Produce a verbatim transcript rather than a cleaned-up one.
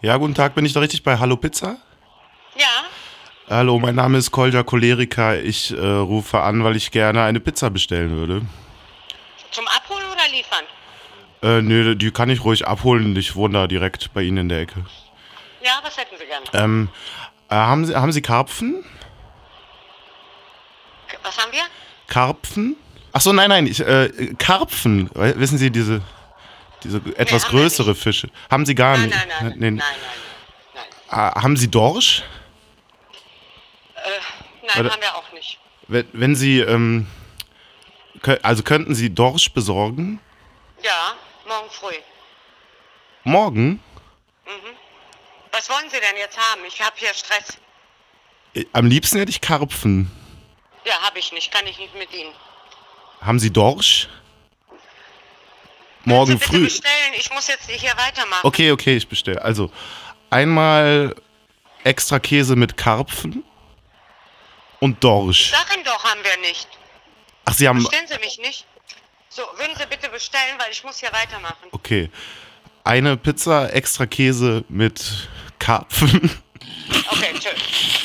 Ja, guten Tag, bin ich da richtig bei Hallo Pizza? Ja, Hallo, mein Name ist Kolja Cholerica. Ich äh, rufe an, weil ich gerne eine Pizza bestellen würde. zum Abholen oder liefern? Äh, nö, die kann ich ruhig abholen. Ich wohne da direkt bei Ihnen in der Ecke. Ja, was hätten Sie gerne? Ähm, äh, haben Sie, haben Sie Karpfen? K- Was haben wir? Karpfen? Ach so, nein, nein, ich, äh, Karpfen. We- Wissen Sie, diese, diese Nee, etwas haben wir größere nicht. Fische. Haben Sie gar Nein, nicht? nein, nein, Nee, nee. nein, nein, nein. Ah, haben Sie Dorsch? Äh, nein, Oder, haben wir auch nicht. wenn, wenn Sie, ähm, kö- also könnten Sie Dorsch besorgen? Ja, morgen früh. Morgen? Was wollen Sie denn jetzt haben? Ich habe hier Stress. Äh, Am liebsten hätte ich Karpfen. Ja, habe ich nicht, kann ich nicht mit Ihnen. Haben Sie Dorsch? Können Sie Morgen bitte früh. bestellen? Ich muss jetzt hier weitermachen. Okay, okay, ich bestelle. Also einmal extra Käse mit Karpfen und Dorsch. Sag Ihnen doch, haben wir nicht. Ach, Sie haben. Verstehen Sie mich nicht? So, würden Sie bitte bestellen, weil ich muss hier weitermachen. Okay. Eine Pizza extra Käse mit Karpfen. Okay, tschüss.